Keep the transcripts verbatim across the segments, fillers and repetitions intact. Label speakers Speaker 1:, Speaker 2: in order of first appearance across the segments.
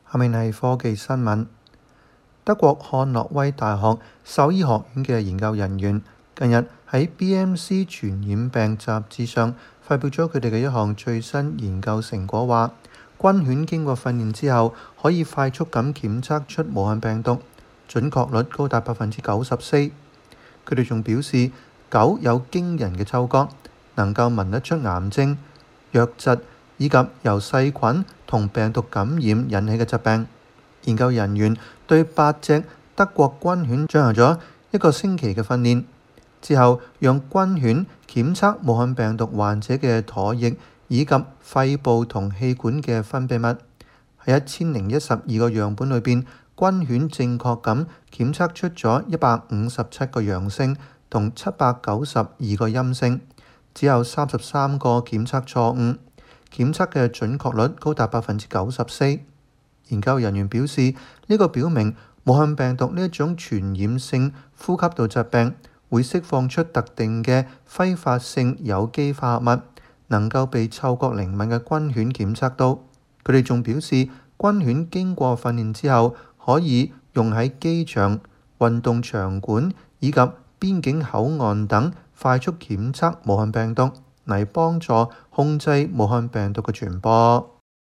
Speaker 1: 下面係科技新聞。德國漢諾威大學獸醫學院嘅研究人員近日喺 B M C 傳染病雜誌上發表咗佢哋嘅一項最新研究成果，話軍犬經過訓練之後可以快速咁檢測出武漢病毒，準確率高達百分之九十四。佢哋仲表示，狗有驚人嘅嗅覺，能夠聞得出癌症、瘧疾以及由細菌同病毒感染引起嘅疾病。研究人員對八隻德國軍犬進行咗一個星期嘅訓練之後，讓軍犬檢測武漢病毒患者嘅唾液以及肺部同氣管嘅分泌物。喺一千零一十二個樣本裏邊，軍犬正確咁檢測出咗一百五十七個陽性同七百九十二個陰性，只有三十三個檢測錯誤，檢測嘅準確率高達百分之九十四。研究人員表示，呢、這個表明武漢病毒呢一種傳染性呼吸道疾病會釋放出特定嘅揮發性有機化合物，能夠被嗅覺靈敏嘅軍犬檢測到。佢哋仲表示，軍犬經過訓練之後，可以用喺機場、運動場館以及邊境口岸等快速檢測武漢病毒，嚟幫助控制武漢病毒嘅傳播。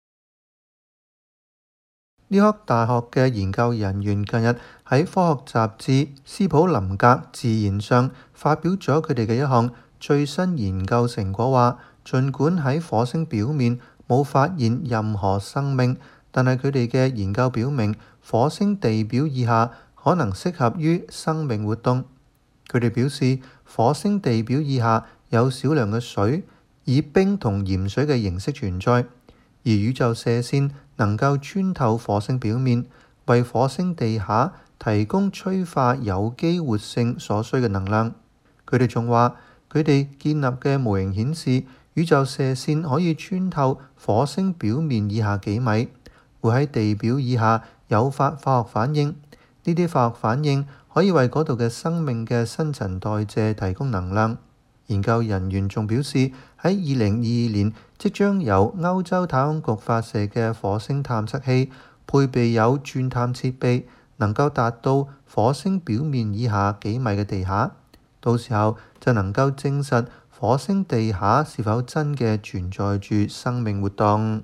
Speaker 1: 呢科大學嘅研究人員近日喺科學雜誌《斯普林格自然》上發表咗佢哋嘅一項最新研究成果，話儘管喺火星表面冇發現任何生命，但係佢哋嘅研究表明，火星地表以下可能適合於生命活動。佢哋表示，火星地表以下有少量嘅水，以冰同鹽水嘅形式存在，而宇宙射線能夠穿透火星表面，為火星地下提供催化有機活性所需嘅能量。佢哋仲話，佢哋建立嘅模型顯示，宇宙射線可以穿透火星表面以下幾米，會喺地表以下誘發化學反應。呢啲化學反應可以為嗰度嘅生命嘅新陳代謝提供能量。研究人員仲表示，喺二零二二年即將由歐洲太空局發射嘅火星探測器配備有鑽探設備，能夠達到火星表面以下幾米嘅地下，到時候就能夠證實火星地下是否真嘅存在住生命活動。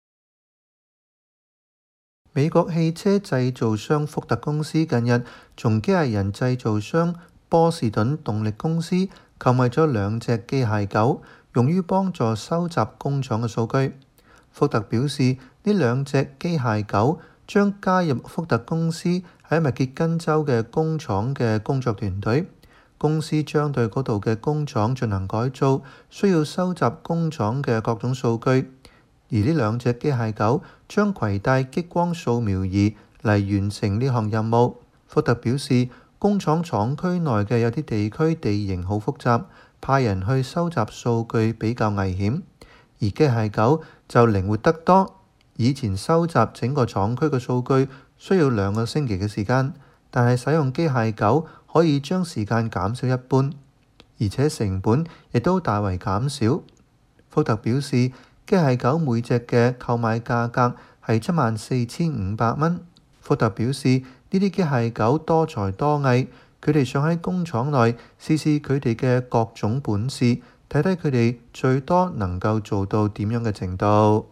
Speaker 1: 美國汽車製造商福特公司近日從機械人製造商波士頓動力公司購買咗兩隻機械狗，用於幫助收集工廠嘅數據。福特表示，呢兩隻機械狗將加入福特公司喺密歇根州嘅工廠嘅工作團隊。公司將對嗰度嘅工廠進行改造，需要收集工廠嘅各種數據。而呢兩隻機械狗將攜帶激光掃描儀嚟完成呢項任務。福特表示，工廠廠區內嘅有啲地區地形好複雜，派人去收集數據比較危險，而機械狗就靈活得多。以前收集整個廠區嘅數據需要兩個星期嘅時間，但係使用機械狗可以將時間減少一半，而且成本亦都大為減少。福特表示，機械狗每隻嘅購買價格係七萬四千五百蚊。福特表示，呢啲機械狗多才多藝，佢哋想喺工廠內試試佢哋嘅各種本事，睇睇佢哋最多能夠做到點樣嘅程度。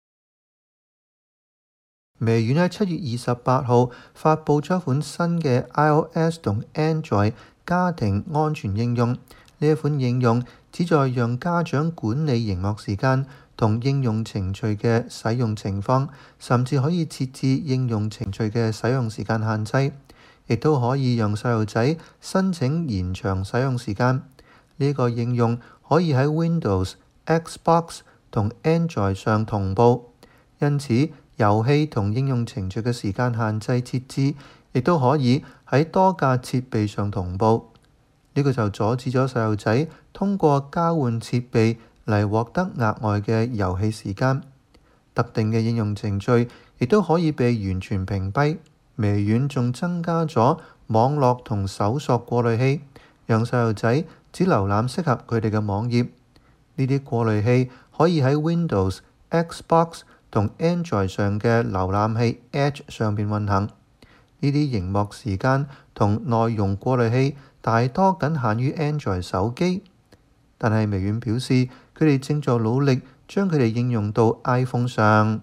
Speaker 1: 微軟喺七月二十八號發布咗一款新嘅 iOS 同 Android 家庭安全應用。呢一款應用旨在讓家長管理螢幕時間同應用程序嘅使用情況，甚至可以設置應用程序嘅使用時間限制，亦都可以讓細路仔申請延長使用時間。呢、這個應用可以喺 Windows、Xbox 同 Android 上同步，因此遊戲同應用程序嘅時間限制設置亦都可以喺多架設備上同步。呢、這個就阻止咗細路仔通過交換設備嚟獲得額外嘅遊戲時間。特定嘅應用程序亦都可以被完全屏蔽。微軟仲增加咗網絡同搜索過濾器，讓細路仔只瀏覽適合佢哋嘅網頁。呢啲過濾器可以喺 Windows、Xbox 同 Android 上嘅瀏覽器 Edge 上邊運行。呢啲螢幕時間同內容過濾器大多僅限於 Android 手機，但係微軟表示佢哋正在努力將佢哋應用到 iPhone 上。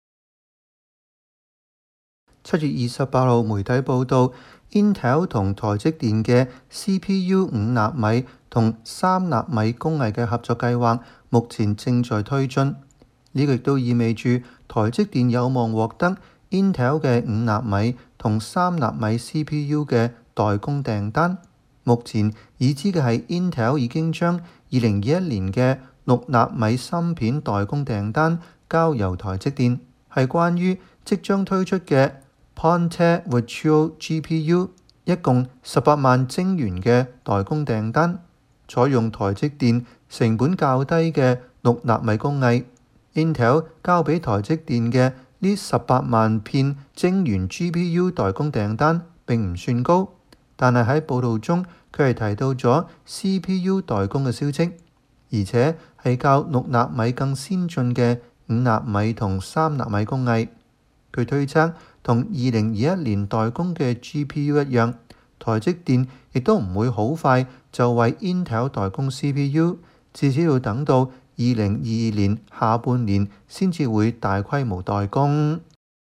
Speaker 1: 七月二十八號，媒體報道 Intel 同台積電嘅 C P U 五納米同三納米工藝嘅合作計劃目前正在推進。呢個亦都意味住台積電有望獲得 Intel 嘅五納米同三納米 C P U 嘅代工訂單。目前已知嘅係 Intel 已經將二零二一年嘅六納米芯片代工訂單交由台積電，係關於即將推出嘅 Ponte Vecchio G P U， 一共十八萬晶圓嘅代工訂單，採用台積電成本較低嘅六納米工藝。Intel 交俾台積電嘅呢十八萬片晶圓 G P U 代工訂單並唔算高，但係喺報道中佢係提到咗 C P U 代工嘅消息，而且係較六納米更先進嘅五納米同三納米工藝。佢推測同二零二一年代工嘅 G P U 一樣，台積電亦都唔會好快就為 Intel 代工 C P U， 至少要等到二零二二年下半年先至會大規模代工。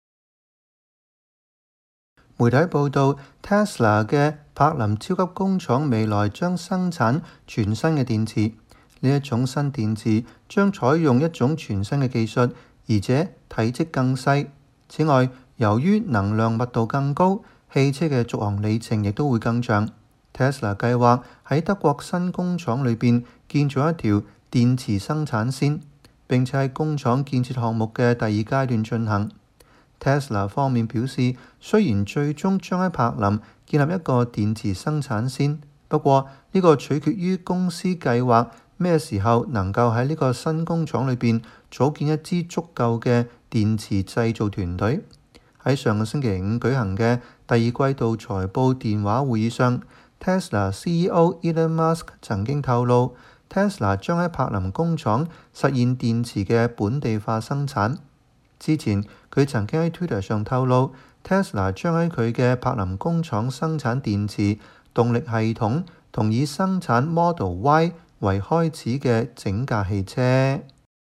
Speaker 1: 媒體報道 Tesla 嘅柏林超級工廠未來將生產全新嘅電池，呢一種新電池將採用一種全新嘅技術，而且體積更細。此外，由於能量密度更高，汽車嘅續航里程亦都會更長。Tesla 計劃喺德國新工廠裏邊建造一條電池生產線，並且喺工廠建設項目嘅第二階段進行。Tesla 方面表示，雖然最終將喺柏林建立一個電池生產線，不過呢個取決於公司計劃咩時候能夠喺呢個新工廠裏邊組建一支足夠嘅電池製造團隊。喺上個星期五舉行嘅第二季度財報電話會議上， Tesla C E O Elon Musk 曾經透露， Tesla 將喺柏林工廠實現電池嘅本地化生產。之前佢曾經喺 Twitter 上透露， Tesla 將喺佢嘅柏林工廠生產電池、動力系統同以生產 Model Y 為開始嘅整架汽車。